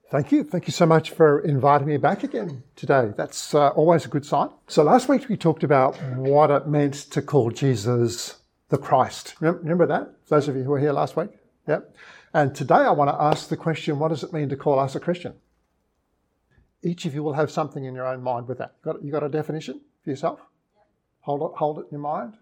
Thank you. Thank you so much for inviting me back again today. That's always a good sign. So last week we talked about what it meant to call Jesus the Christ. Remember that? Those of you who were here last week? Yep. And today I want to ask the question, what does it mean to call us a Christian? Each of you will have something in your own mind with that. You got a definition for yourself? Hold it in your mind.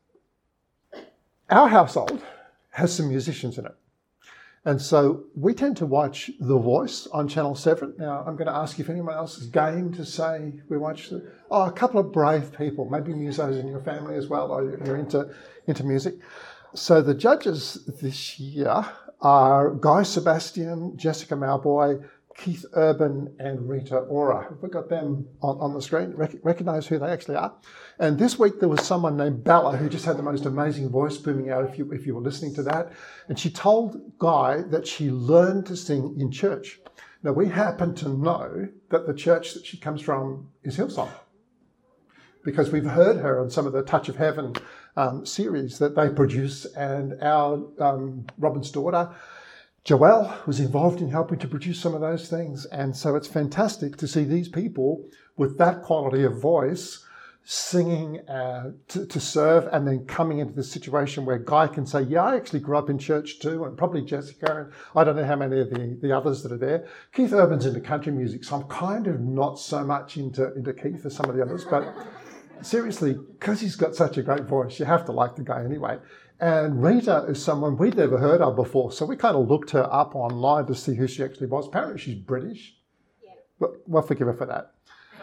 Our household has some musicians in it. And so we tend to watch The Voice on Channel 7. Now, I'm going to ask if anyone else is game to say we watch a couple of brave people, maybe musos in your family as well, or you're into music. So the judges this year are Guy Sebastian, Jessica Mauboy, Keith Urban and Rita Ora. Have we got them on the screen? Recognise who they actually are? And this week there was someone named Bella who just had the most amazing voice booming out if you were listening to that. And she told Guy that she learned to sing in church. Now we happen to know that the church that she comes from is Hillsong, because we've heard her on some of the Touch of Heaven series that they produce, and our Robin's daughter Joelle was involved in helping to produce some of those things. And so it's fantastic to see these people with that quality of voice singing to serve, and then coming into the situation where Guy can say, yeah, I actually grew up in church too, and probably Jessica, and I don't know how many of the others that are there. Keith Urban's into country music, so I'm kind of not so much into Keith as some of the others, but seriously, because he's got such a great voice, you have to like the guy anyway. And Rita is someone we'd never heard of before, so we kind of looked her up online to see who she actually was. Apparently she's British. Yeah. But we'll forgive her for that.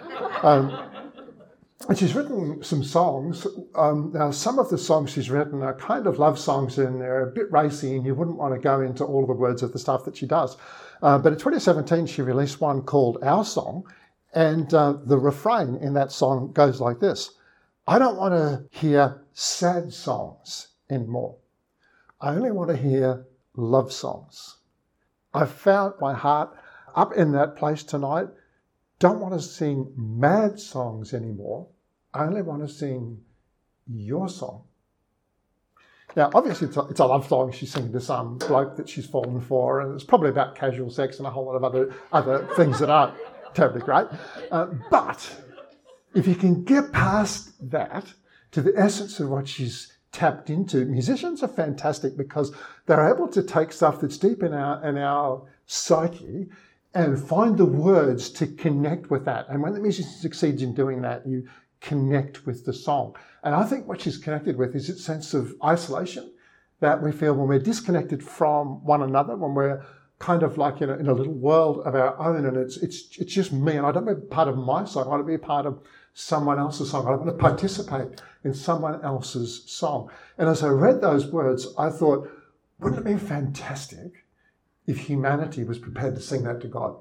And she's written some songs. Now, some of the songs she's written are kind of love songs, and they're a bit racy, and you wouldn't want to go into all of the words of the stuff that she does. But in 2017, she released one called Our Song, and the refrain in that song goes like this: I don't want to hear sad songs anymore. I only want to hear love songs. I've found my heart up in that place tonight. Don't want to sing mad songs anymore. I only want to sing your song. Now, obviously, it's a love song. She's singing to some bloke that she's fallen for, and it's probably about casual sex and a whole lot of other things that aren't terribly great. But if you can get past that to the essence of what she's tapped into, musicians are fantastic because they're able to take stuff that's deep in our psyche and find the words to connect with that. And when the musician succeeds in doing that, you connect with the song. And I think what she's connected with is its sense of isolation that we feel when we're disconnected from one another, when we're kind of like in a little world of our own, and it's just me, and I don't want to be part of my song. I want to be a part of someone else's song. I want to participate in someone else's song. And as I read those words, I thought, wouldn't it be fantastic if humanity was prepared to sing that to God?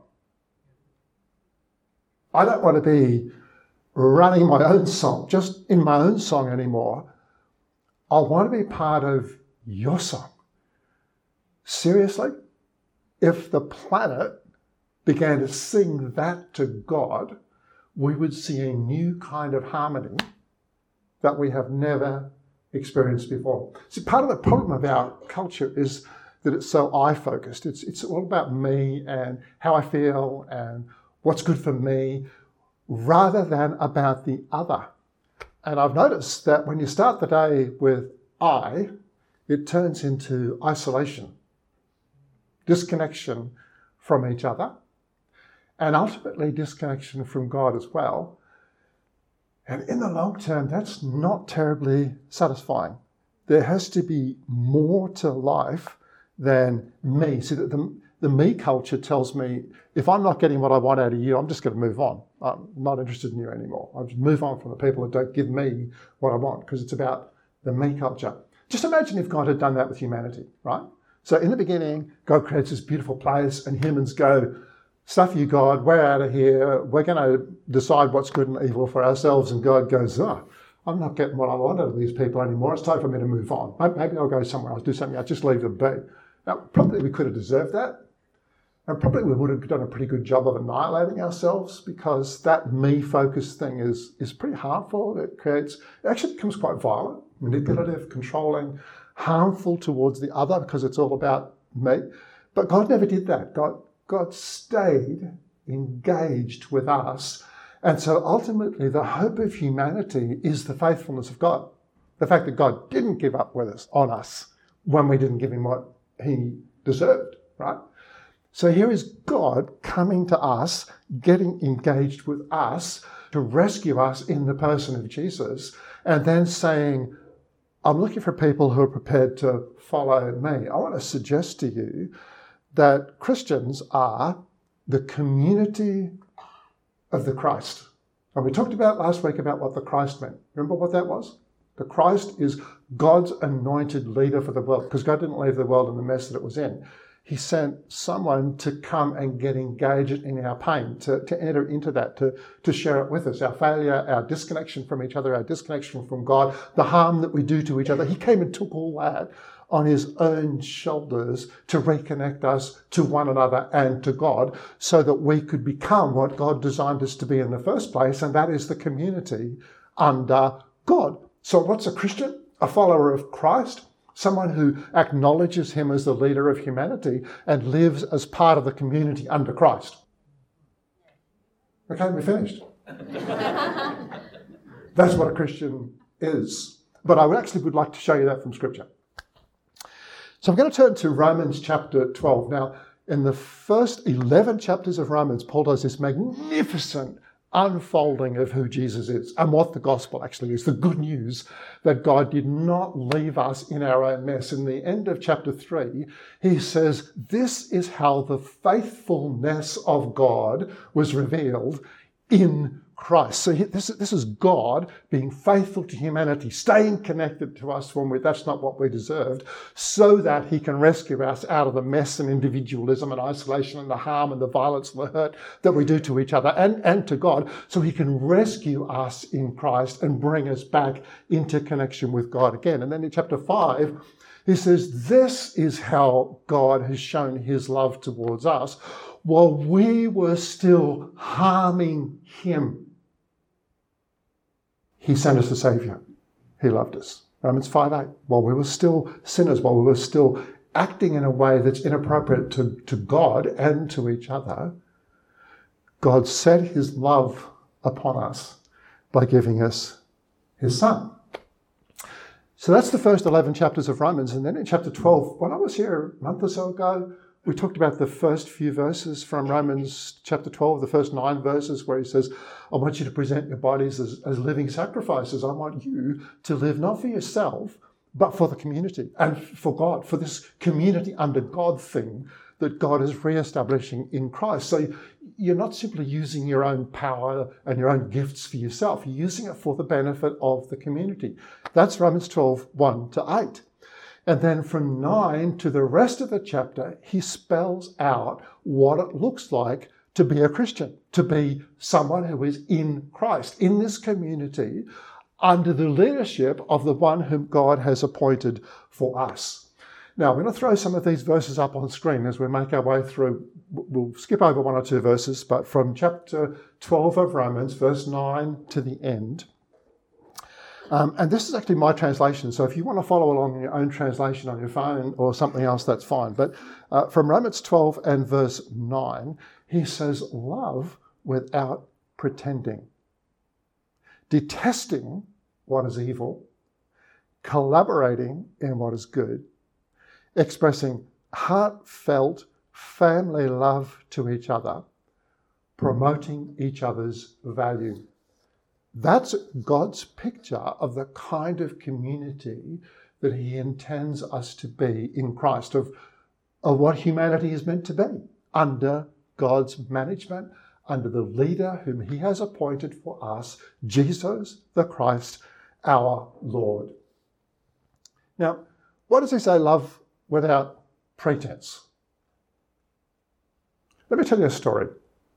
I don't want to be running my own song, just in my own song anymore. I want to be part of your song. Seriously? If the planet began to sing that to God, we would see a new kind of harmony that we have never experienced before. See, part of the problem of our culture is that it's so I-focused. It's all about me and how I feel and what's good for me, rather than about the other. And I've noticed that when you start the day with I, it turns into isolation, disconnection from each other, and ultimately disconnection from God as well. And in the long term, that's not terribly satisfying. There has to be more to life than me. See, the me culture tells me, if I'm not getting what I want out of you, I'm just going to move on. I'm not interested in you anymore. I'll just move on from the people that don't give me what I want, because it's about the me culture. Just imagine if God had done that with humanity, right? So in the beginning, God creates this beautiful place, and humans go, stuff you, God, we're out of here. We're going to decide what's good and evil for ourselves. And God goes, I'm not getting what I want out of these people anymore. It's time for me to move on. Maybe I'll go somewhere else, do something else, just leave them be. Now, probably we could have deserved that. And probably we would have done a pretty good job of annihilating ourselves, because that me-focused thing is pretty harmful. It actually becomes quite violent, manipulative, controlling, harmful towards the other, because it's all about me. But God never did that. God God stayed engaged with us. And so ultimately the hope of humanity is the faithfulness of God. The fact that God didn't give up on us when we didn't give him what he deserved, right? So here is God coming to us, getting engaged with us to rescue us in the person of Jesus, and then saying, I'm looking for people who are prepared to follow me. I want to suggest to you that Christians are the community of the Christ. And we talked about last week about what the Christ meant. Remember what that was? The Christ is God's anointed leader for the world, because God didn't leave the world in the mess that it was in. He sent someone to come and get engaged in our pain, to enter into that, to share it with us, our failure, our disconnection from each other, our disconnection from God, the harm that we do to each other. He came and took all that on his own shoulders to reconnect us to one another and to God, so that we could become what God designed us to be in the first place, and that is the community under God. So what's a Christian? A follower of Christ? Someone who acknowledges him as the leader of humanity and lives as part of the community under Christ. Okay, we're finished. That's what a Christian is. But I actually would like to show you that from Scripture. So I'm going to turn to Romans chapter 12. Now, in the first 11 chapters of Romans, Paul does this magnificent unfolding of who Jesus is and what the gospel actually is, the good news that God did not leave us in our own mess. In the end of chapter 3, he says, this is how the faithfulness of God was revealed in Christ. So this is God being faithful to humanity, staying connected to us when that's not what we deserved, so that he can rescue us out of the mess and individualism and isolation and the harm and the violence and the hurt that we do to each other and to God, so he can rescue us in Christ and bring us back into connection with God again. And then in chapter 5, he says, this is how God has shown his love towards us. While we were still harming him, he sent us a Saviour. He loved us. Romans 5:8. While we were still sinners, while we were still acting in a way that's inappropriate to God and to each other, God set his love upon us by giving us his Son. So that's the first 11 chapters of Romans. And then in chapter 12, when I was here a month or so ago, we talked about the first few verses from Romans chapter 12, the first 9 verses, where he says, I want you to present your bodies as living sacrifices. I want you to live not for yourself, but for the community and for God, for this community under God thing that God is re-establishing in Christ. So you're not simply using your own power and your own gifts for yourself. You're using it for the benefit of the community. That's Romans 12, 1-8. And then from 9 to the rest of the chapter, he spells out what it looks like to be a Christian, to be someone who is in Christ, in this community, under the leadership of the one whom God has appointed for us. Now, I'm going to throw some of these verses up on screen as we make our way through. We'll skip over 1 or 2 verses, but from chapter 12 of Romans, verse 9 to the end. And this is actually my translation, so if you want to follow along in your own translation on your phone or something else, that's fine. But from Romans 12 and verse 9, he says, love without pretending, detesting what is evil, collaborating in what is good, expressing heartfelt family love to each other, promoting each other's value. That's God's picture of the kind of community that he intends us to be in Christ, of what humanity is meant to be, under God's management, under the leader whom he has appointed for us, Jesus the Christ, our Lord. Now, what does he say, love without pretense? Let me tell you a story.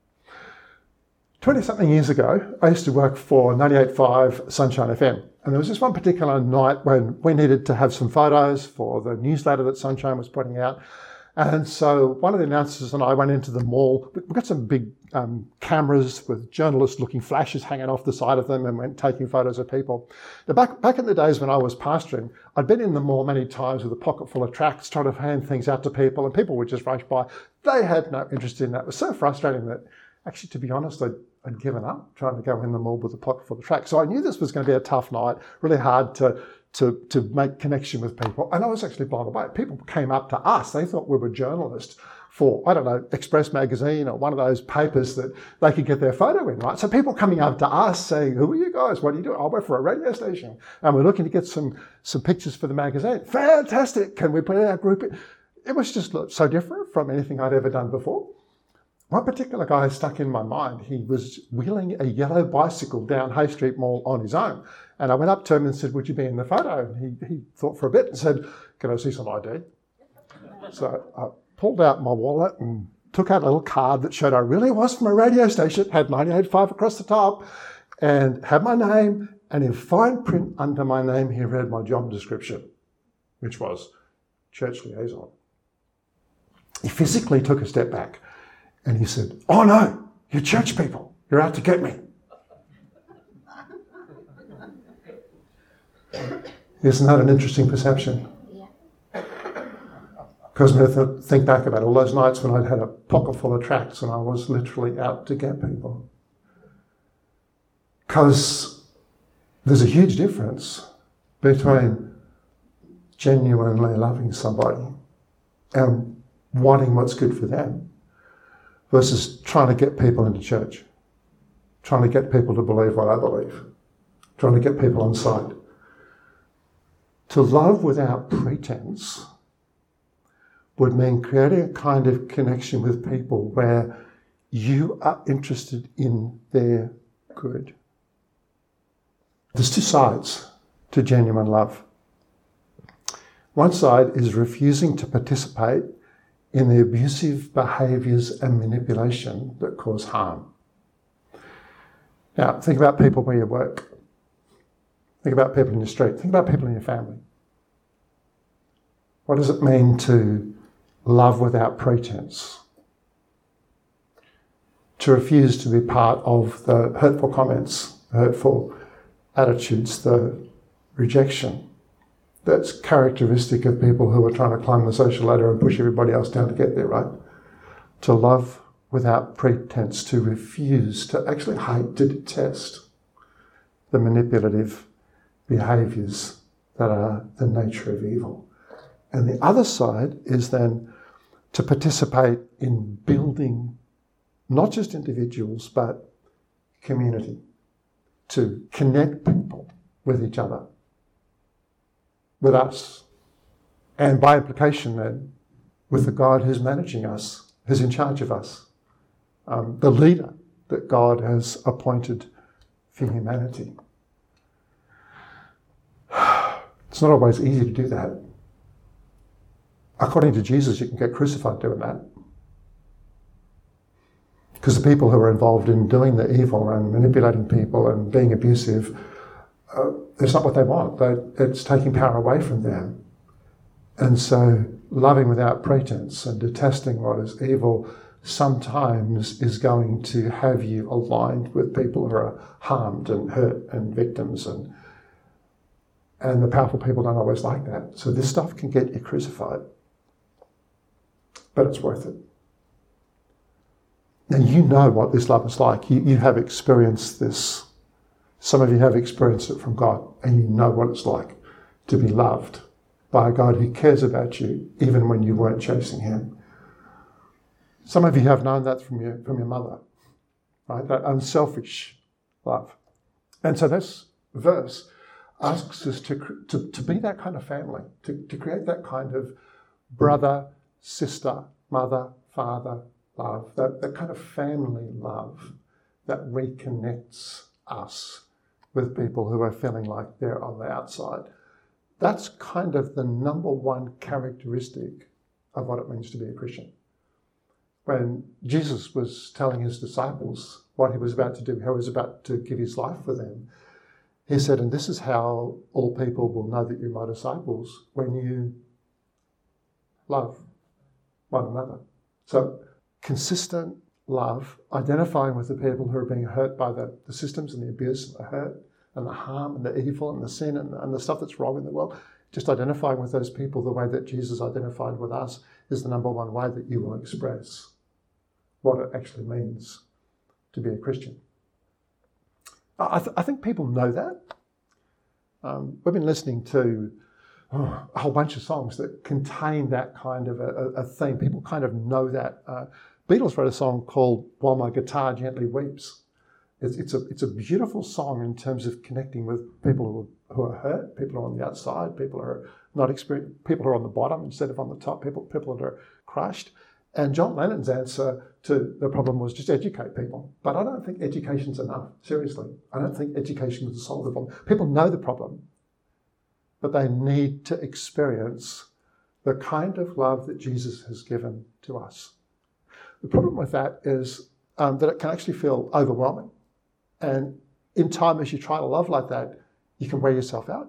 20-something years ago, I used to work for 98.5 Sunshine FM. And there was this one particular night when we needed to have some photos for the newsletter that Sunshine was putting out. And so one of the announcers and I went into the mall. We've got some big cameras with journalist-looking flashes hanging off the side of them, and went taking photos of people. Now, back in the days when I was pastoring, I'd been in the mall many times with a pocket full of tracts trying to hand things out to people, and people would just rush by. They had no interest in that. It was so frustrating that actually, to be honest, I'd given up trying to go in the mold with the pocket full of tracks. So I knew this was going to be a tough night, really hard to make connection with people. And I was actually blown away. People came up to us. They thought we were journalists for, I don't know, Express Magazine or one of those papers that they could get their photo in, right? So people coming up to us saying, who are you guys? What do you do? I work for a radio station and we're looking to get some pictures for the magazine. Fantastic. Can we put in our group? It was just so different from anything I'd ever done before. One particular guy stuck in my mind. He was wheeling a yellow bicycle down Hay Street Mall on his own. And I went up to him and said, would you be in the photo? And he thought for a bit and said, can I see some ID? So I pulled out my wallet and took out a little card that showed I really was from a radio station, had 98.5 across the top, and had my name. And in fine print under my name, he read my job description, which was church liaison. He physically took a step back and he said, oh no, you're church people. You're out to get me. Isn't that an interesting perception? Because when I think back about all those nights when I'd had a pocket full of tracts and I was literally out to get people. Because there's a huge difference between genuinely loving somebody and wanting what's good for them versus trying to get people into church, trying to get people to believe what I believe, trying to get people on side. To love without pretense would mean creating a kind of connection with people where you are interested in their good. There's two sides to genuine love. One side is refusing to participate in the abusive behaviours and manipulation that cause harm. Now, think about people where you work. Think about people in your street. Think about people in your family. What does it mean to love without pretense? To refuse to be part of the hurtful comments, the hurtful attitudes, the rejection that's characteristic of people who are trying to climb the social ladder and push everybody else down to get there, right? To love without pretense, to refuse, to actually hate, to detest the manipulative behaviours that are the nature of evil. And the other side is then to participate in building not just individuals, but community, to connect people with each other, with us, and by implication then, with the God who's managing us, who's in charge of us, the leader that God has appointed for humanity. It's not always easy to do that. According to Jesus, you can get crucified doing that. Because the people who are involved in doing the evil and manipulating people and being abusive, it's not what they want. It's taking power away from them. And so loving without pretense and detesting what is evil sometimes is going to have you aligned with people who are harmed and hurt and victims. And the powerful people don't always like that. So this stuff can get you crucified. But it's worth it. Now you know what this love is like. You have experienced this. Some of you have experienced it from God, and you know what it's like to be loved by a God who cares about you, even when you weren't chasing him. Some of you have known that from your mother, right? That unselfish love. And so this verse asks us to be that kind of family, to create that kind of brother, sister, mother, father love, that kind of family love that reconnects us with people who are feeling like they're on the outside. That's kind of the number one characteristic of what it means to be a Christian. When Jesus was telling his disciples what he was about to do, how he was about to give his life for them, he said, and this is how all people will know that you're my disciples, when you love one another. So consistent love, identifying with the people who are being hurt by the systems and the abuse and the hurt and the harm and the evil and the sin and the stuff that's wrong in the world, just identifying with those people the way that Jesus identified with us is the number one way that you will express what it actually means to be a Christian. I think people know that. We've been listening to a whole bunch of songs that contain that kind of a theme. People kind of know that. Beatles wrote a song called While My Guitar Gently Weeps. It's a beautiful song in terms of connecting with people who are hurt, people who are on the outside, people who are not experienced, people who are on the bottom instead of on the top, people that are crushed. And John Lennon's answer to the problem was just educate people. But I don't think education's enough, seriously. I don't think education will solve the problem. People know the problem, but they need to experience the kind of love that Jesus has given to us. The problem with that is that it can actually feel overwhelming. And in time, as you try to love like that, you can wear yourself out.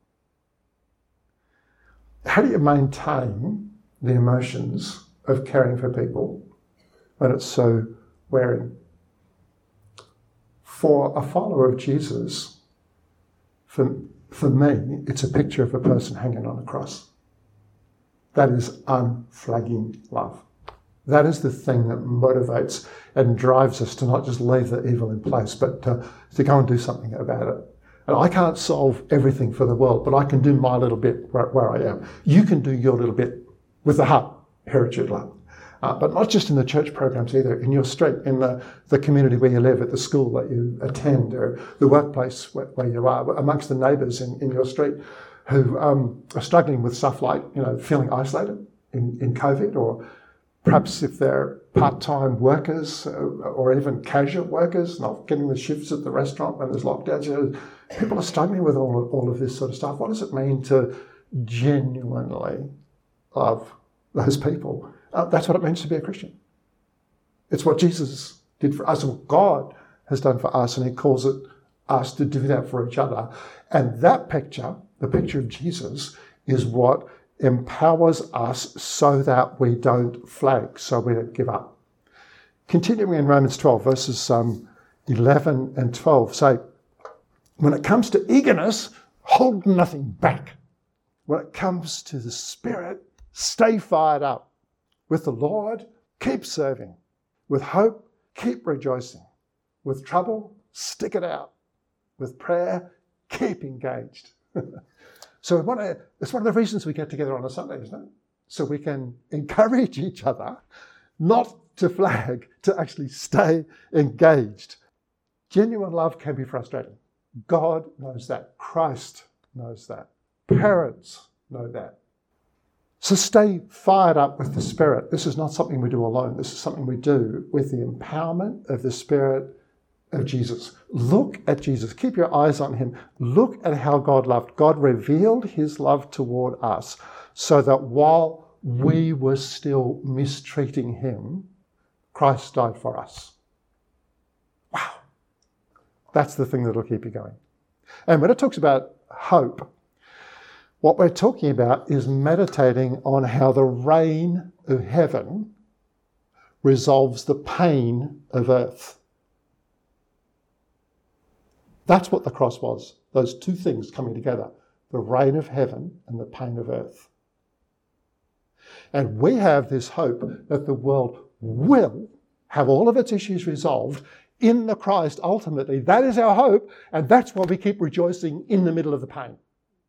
How do you maintain the emotions of caring for people when it's so wearing? For a follower of Jesus, for me, it's a picture of a person hanging on a cross. That is unflagging love. That is the thing that motivates and drives us to not just leave the evil in place, but to go and do something about it. And I can't solve everything for the world, but I can do my little bit where I am. You can do your little bit with the Hub, Heritage Love. But not just in the church programs either, in your street, in the community where you live, at the school that you attend, or the workplace where you are, amongst the neighbours in your street who are struggling with stuff like, feeling isolated in COVID, or perhaps if they're part-time workers or even casual workers, not getting the shifts at the restaurant when there's lockdowns. People are struggling with all of this sort of stuff. What does it mean to genuinely love those people? That's what it means to be a Christian. It's what Jesus did for us, what God has done for us, and he calls us to do that for each other. And that picture, the picture of Jesus, is what empowers us so that we don't flag, so we don't give up. Continuing in Romans 12, verses 11 and 12 say, when it comes to eagerness, hold nothing back. When it comes to the Spirit, stay fired up. With the Lord, keep serving. With hope, keep rejoicing. With trouble, stick it out. With prayer, keep engaged. So it's one of the reasons we get together on a Sunday, isn't it? So we can encourage each other not to flag, to actually stay engaged. Genuine love can be frustrating. God knows that. Christ knows that. Parents know that. So stay fired up with the Spirit. This is not something we do alone. This is something we do with the empowerment of the Spirit of Jesus. Look at Jesus. Keep your eyes on him. Look at how God loved. God revealed his love toward us so that while we were still mistreating him, Christ died for us. Wow. That's the thing that'll keep you going. And when it talks about hope, what we're talking about is meditating on how the reign of heaven resolves the pain of earth. That's what the cross was, those two things coming together, the reign of heaven and the pain of earth. And we have this hope that the world will have all of its issues resolved in the Christ ultimately. That is our hope, and that's why we keep rejoicing in the middle of the pain.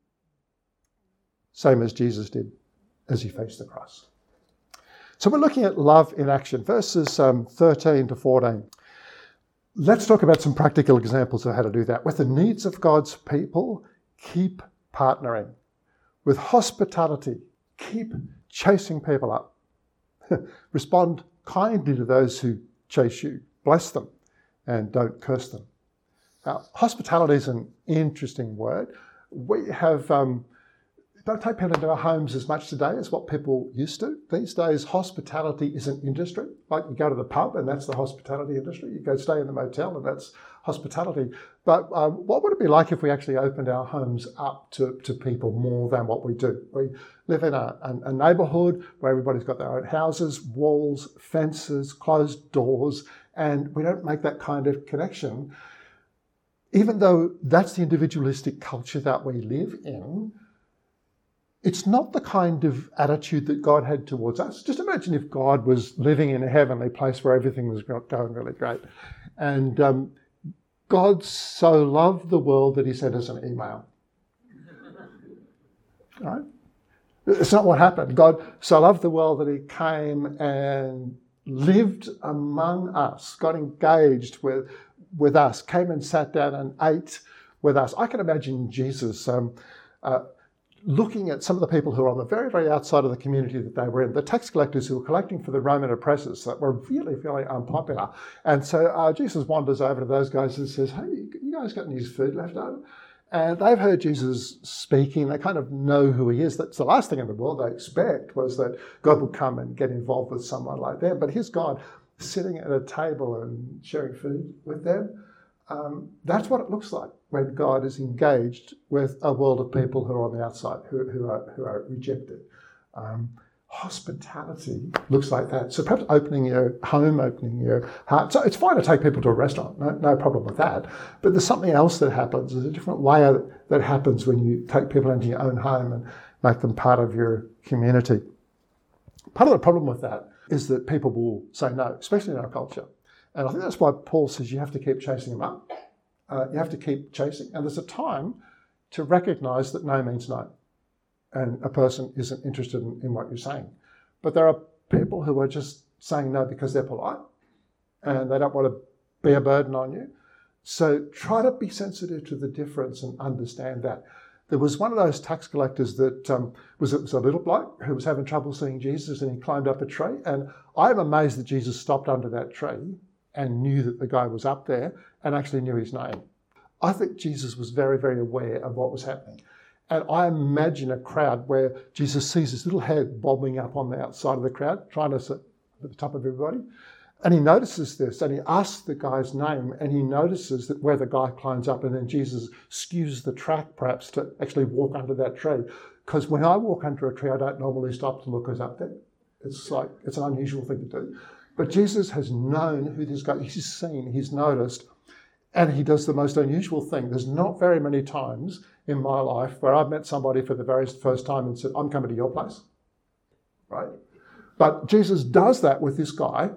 Same as Jesus did as he faced the cross. So we're looking at love in action, verses 13 to 14. Let's talk about some practical examples of how to do that. With the needs of God's people, keep partnering. With hospitality, keep chasing people up. Respond kindly to those who chase you. Bless them and don't curse them. Now, hospitality is an interesting word. We have... don't take people into our homes as much today as what people used to. These days, hospitality is an industry. Like you go to the pub and that's the hospitality industry. You go stay in the motel and that's hospitality. But what would it be like if we actually opened our homes up to people more than what we do? We live in a neighbourhood where everybody's got their own houses, walls, fences, closed doors, and we don't make that kind of connection. Even though that's the individualistic culture that we live in, it's not the kind of attitude that God had towards us. Just imagine if God was living in a heavenly place where everything was going really great. And God so loved the world that he sent us an email. Right? It's not what happened. God so loved the world that he came and lived among us, got engaged with us, came and sat down and ate with us. I can imagine Jesus looking at some of the people who were on the very, very outside of the community that they were in, the tax collectors who were collecting for the Roman oppressors that were really, really unpopular. And so Jesus wanders over to those guys and says, hey, you guys got any food left over? And they've heard Jesus speaking. They kind of know who he is. That's the last thing in the world they expect was that God would come and get involved with someone like that. But here's God sitting at a table and sharing food with them. That's what it looks like when God is engaged with a world of people who are on the outside, who are rejected. Hospitality looks like that. So perhaps opening your home, opening your heart. So it's fine to take people to a restaurant, no problem with that. But there's something else that happens. There's a different way that happens when you take people into your own home and make them part of your community. Part of the problem with that is that people will say no, especially in our culture. And I think that's why Paul says you have to keep chasing them up. You have to keep chasing. And there's a time to recognise that no means no. And a person isn't interested in what you're saying. But there are people who are just saying no because they're polite and they don't want to be a burden on you. So try to be sensitive to the difference and understand that. There was one of those tax collectors that was a little bloke who was having trouble seeing Jesus, and he climbed up a tree. And I'm amazed that Jesus stopped under that tree and knew that the guy was up there and actually knew his name. I think Jesus was very, very aware of what was happening. And I imagine a crowd where Jesus sees this little head bobbing up on the outside of the crowd, trying to sit at the top of everybody. And he notices this, and he asks the guy's name, and he notices that where the guy climbs up, and then Jesus skews the track perhaps to actually walk under that tree. Because when I walk under a tree, I don't normally stop to look who's up there. It's an unusual thing to do. But Jesus has known who this guy is. He's seen, he's noticed, and he does the most unusual thing. There's not very many times in my life where I've met somebody for the very first time and said, I'm coming to your place, right? But Jesus does that with this guy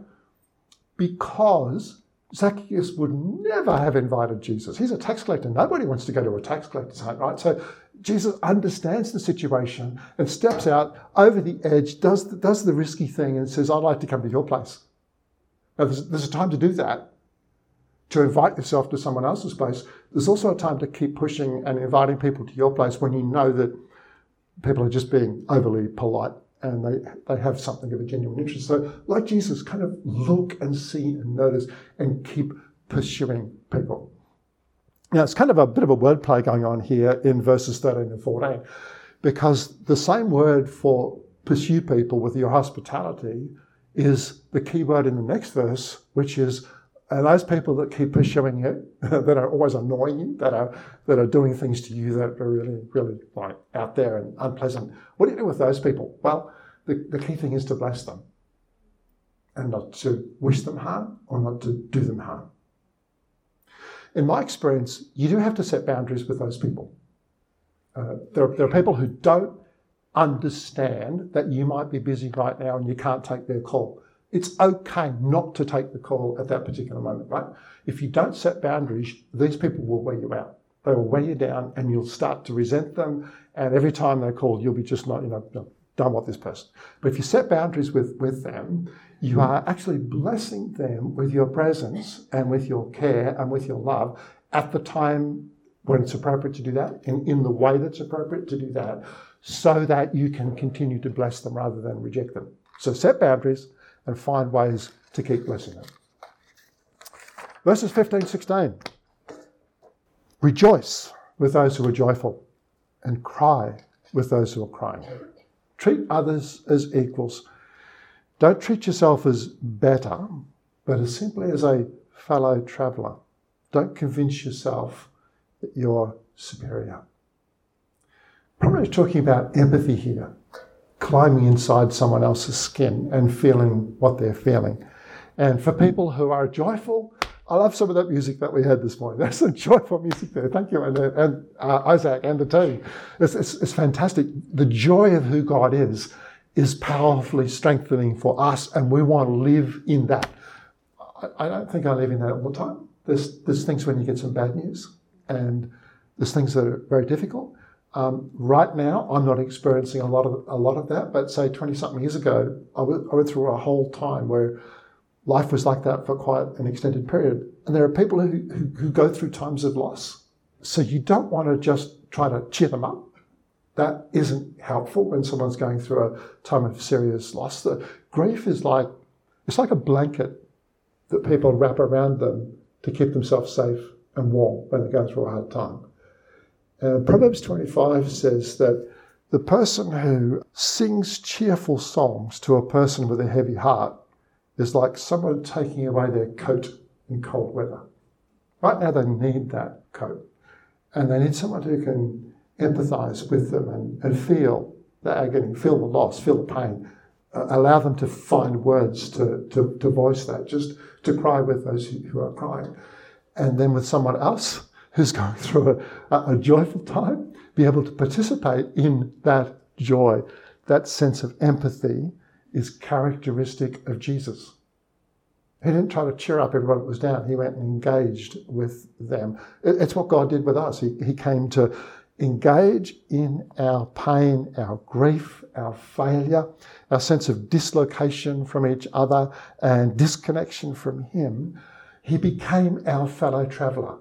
because Zacchaeus would never have invited Jesus. He's a tax collector. Nobody wants to go to a tax collector's home, right? So Jesus understands the situation and steps out over the edge, does the risky thing and says, I'd like to come to your place. Now, there's a time to do that, to invite yourself to someone else's place. There's also a time to keep pushing and inviting people to your place when you know that people are just being overly polite and they have something of a genuine interest. So like Jesus, kind of look and see and notice and keep pursuing people. Now, it's kind of a bit of a wordplay going on here in verses 13 and 14, because the same word for pursue people with your hospitality is the key word in the next verse, which is those people that keep pursuing you, that are always annoying you, that are doing things to you that are really, really like out there and unpleasant. What do you do with those people? Well, the key thing is to bless them and not to wish them harm or not to do them harm. In my experience, you do have to set boundaries with those people. There are people who don't understand that you might be busy right now and you can't take their call. It's okay not to take the call at that particular moment, right? If you don't set boundaries, these people will wear you out. They will wear you down and you'll start to resent them. And every time they call, you'll be just not, don't want this person. But if you set boundaries with them, you are actually blessing them with your presence and with your care and with your love at the time when it's appropriate to do that, in the way that's appropriate to do that, so that you can continue to bless them rather than reject them. So set boundaries and find ways to keep blessing them. Verses 15, 16. Rejoice with those who are joyful and cry with those who are crying. Treat others as equals. Don't treat yourself as better, but as simply as a fellow traveller. Don't convince yourself that you're superior. Probably talking about empathy here. Climbing inside someone else's skin and feeling what they're feeling. And for people who are joyful, I love some of that music that we had this morning. There's some joyful music there. Thank you, and Isaac and the team. It's fantastic. The joy of who God is powerfully strengthening for us, and we want to live in that. I don't think I live in that all the time. There's things when you get some bad news, and there's things that are very difficult. Right now, I'm not experiencing a lot of that, but say 20-something years ago, I went through a whole time where life was like that for quite an extended period. And there are people who go through times of loss. So you don't want to just try to cheer them up. That isn't helpful when someone's going through a time of serious loss. The grief is it's like a blanket that people wrap around them to keep themselves safe and warm when they're going through a hard time. Proverbs 25 says that the person who sings cheerful songs to a person with a heavy heart is like someone taking away their coat in cold weather. Right now they need that coat, and they need someone who can empathise with them and feel the agony, feel the loss, feel the pain, allow them to find words to voice that, just to cry with those who are crying. And then with someone else who's going through a joyful time, be able to participate in that joy. That sense of empathy is characteristic of Jesus. He didn't try to cheer up everyone that was down. He went and engaged with them. It's what God did with us. He came to engage in our pain, our grief, our failure, our sense of dislocation from each other and disconnection from Him. He became our fellow traveller.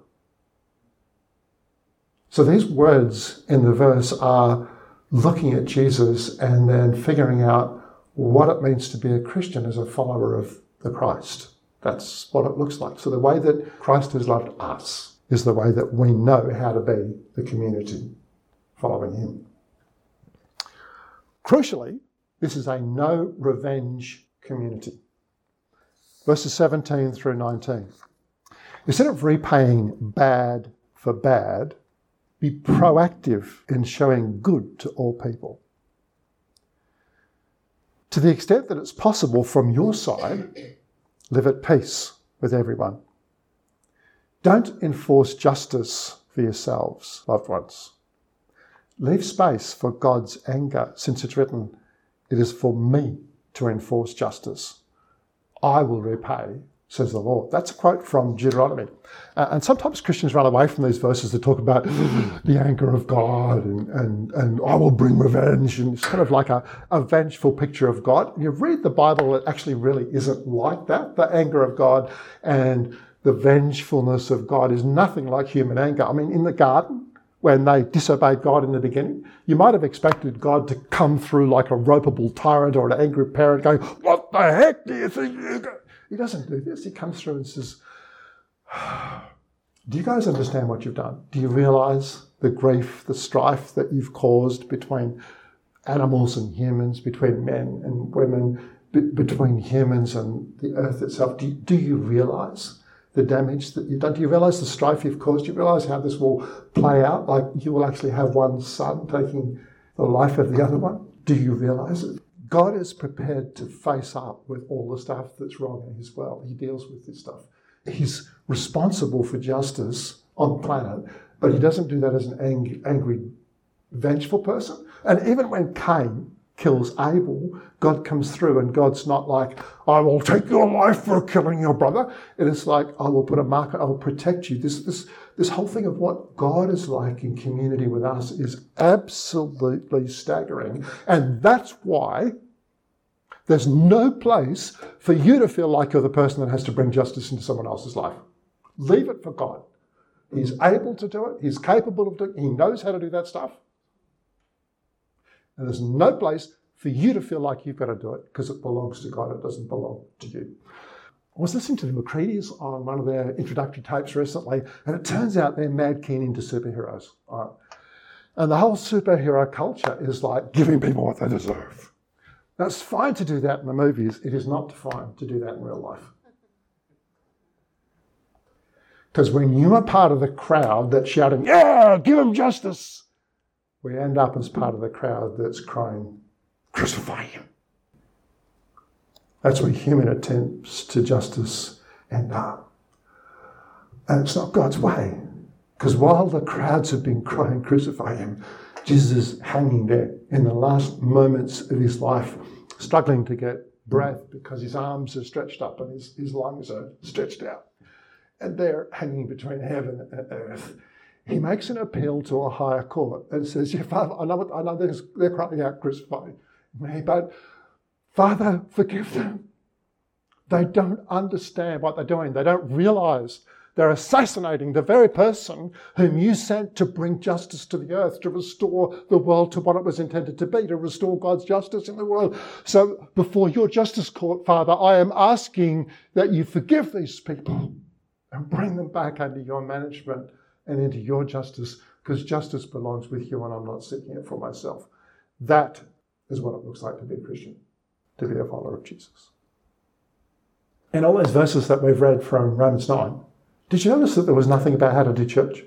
So these words in the verse are looking at Jesus and then figuring out what it means to be a Christian as a follower of the Christ. That's what it looks like. So the way that Christ has loved us is the way that we know how to be the community following Him. Crucially, this is a no revenge community. Verses 17 through 19. Instead of repaying bad for bad, be proactive in showing good to all people. To the extent that it's possible from your side, live at peace with everyone. Don't enforce justice for yourselves, loved ones. Leave space for God's anger, since it's written, "It is for me to enforce justice. I will repay, says the Lord." That's a quote from Deuteronomy. And sometimes Christians run away from these verses that talk about the anger of God and I will bring revenge. And it's kind of like a vengeful picture of God. And you read the Bible, it actually really isn't like that. The anger of God and the vengefulness of God is nothing like human anger. I mean, in the garden, when they disobeyed God in the beginning, you might have expected God to come through like a ropeable tyrant or an angry parent going, "What the heck do you think you're going?" He doesn't do this. He comes through and says, "Do you guys understand what you've done? Do you realise the grief, the strife that you've caused between animals and humans, between men and women, between humans and the earth itself? Do you realise the damage that you've done? Do you realise the strife you've caused? Do you realise how this will play out? Like you will actually have one son taking the life of the other one? Do you realise it?" God is prepared to face up with all the stuff that's wrong in His world. He deals with this stuff. He's responsible for justice on the planet, but He doesn't do that as an angry, vengeful person. And even when Cain kills Abel, God comes through and God's not like, "I will take your life for killing your brother." It is like, "I will put a marker, I will protect you." This whole thing of what God is like in community with us is absolutely staggering. And that's why there's no place for you to feel like you're the person that has to bring justice into someone else's life. Leave it for God. He's able to do it. He's capable of doing it. He knows how to do that stuff. And there's no place for you to feel like you've got to do it because it belongs to God. It doesn't belong to you. I was listening to the McCreadys on one of their introductory tapes recently, and it turns out they're mad keen into superheroes. Right? And the whole superhero culture is like giving people what they deserve. Now, it's fine to do that in the movies. It is not fine to do that in real life. Because when you are part of the crowd that's shouting, "Yeah, give him justice," we end up as part of the crowd that's crying, "Crucify him." That's where human attempts to justice end up. And it's not God's way. Because while the crowds have been crying, crucify him, Jesus is hanging there in the last moments of his life, struggling to get breath because his arms are stretched up and his lungs are stretched out. And they're hanging between heaven and earth. He makes an appeal to a higher court and says, yeah, Father, I know they're crying out, crucify me, but Father, forgive them. They don't understand what they're doing. They don't realise they're assassinating the very person whom you sent to bring justice to the earth, to restore the world to what it was intended to be, to restore God's justice in the world. So before your justice court, Father, I am asking that you forgive these people and bring them back under your management and into your justice, because justice belongs with you and I'm not seeking it for myself. That is what it looks like to be a Christian, to be a follower of Jesus. In all those verses that we've read from Romans 9, did you notice that there was nothing about how to do church?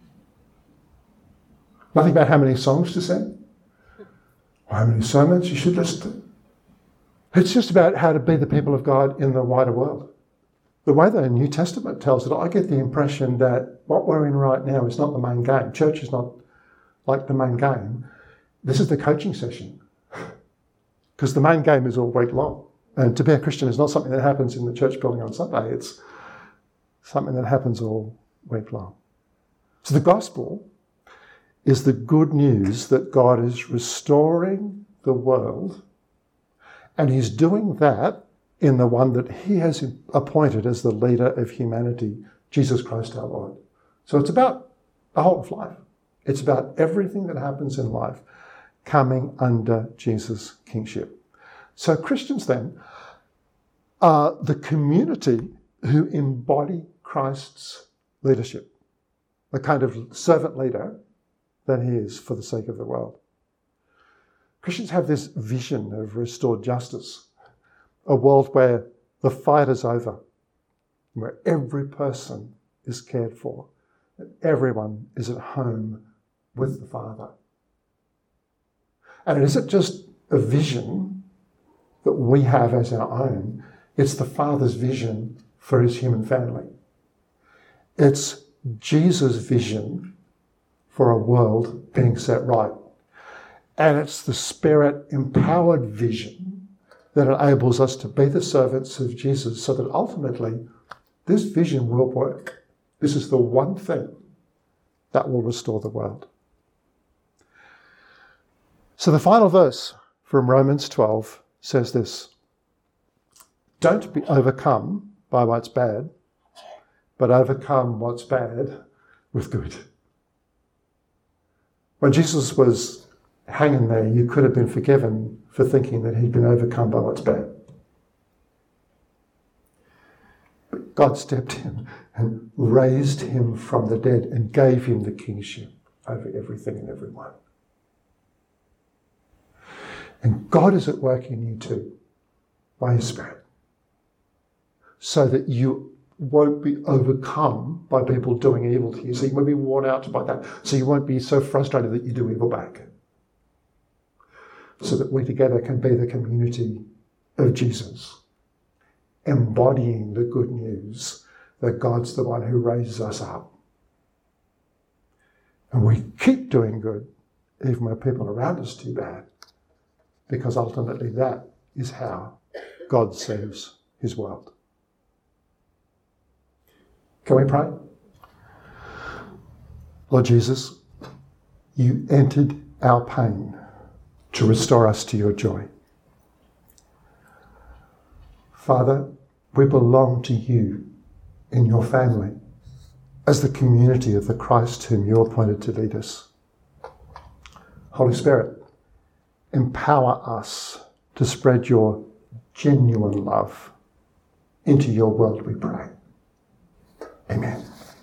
Nothing about how many songs to sing? Or how many sermons you should listen to? It's just about how to be the people of God in the wider world. The way the New Testament tells it, I get the impression that what we're in right now is not the main game. Church is not like the main game. This is the coaching session. Because the main game is all week long. And to be a Christian is not something that happens in the church building on Sunday. It's something that happens all week long. So the gospel is the good news that God is restoring the world, and he's doing that in the one that he has appointed as the leader of humanity, Jesus Christ our Lord. So it's about the whole of life. It's about everything that happens in life coming under Jesus' kingship. So Christians then are the community who embody Christ's leadership, the kind of servant leader that he is for the sake of the world. Christians have this vision of restored justice, a world where the fight is over, where every person is cared for, and everyone is at home with the Father. And it isn't just a vision that we have as our own, it's the Father's vision for his human family. It's Jesus' vision for a world being set right. And it's the Spirit-empowered vision that enables us to be the servants of Jesus so that ultimately this vision will work. This is the one thing that will restore the world. So the final verse from Romans 12 says this: don't be overcome by what's bad, but overcome what's bad with good. When Jesus was hanging there, you could have been forgiven for thinking that he'd been overcome by what's bad. But God stepped in and raised him from the dead and gave him the kingship over everything and everyone. And God is at work in you too, by his Spirit, so that you won't be overcome by people doing evil to you. So you won't be worn out by that. So you won't be so frustrated that you do evil back. So that we together can be the community of Jesus, embodying the good news that God's the one who raises us up. And we keep doing good, even when people around us do bad, because ultimately that is how God saves his world. Can we pray? Lord Jesus, you entered our pain to restore us to your joy. Father, we belong to you in your family as the community of the Christ whom you appointed to lead us. Holy Spirit, empower us to spread your genuine love into your world, we pray. Amen.